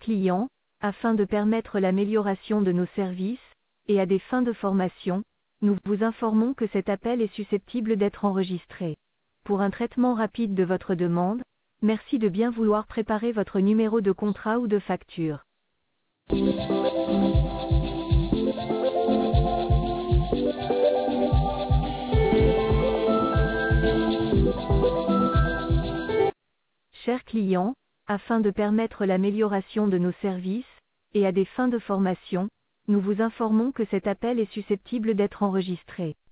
clients, afin de permettre l'amélioration de nos services, et à des fins de formation, nous vous informons que cet appel est susceptible d'être enregistré. Pour un traitement rapide de votre demande, merci de bien vouloir préparer votre numéro de contrat ou de facture. Chers clients, afin de permettre l'amélioration de nos services, et à des fins de formation, nous vous informons que cet appel est susceptible d'être enregistré.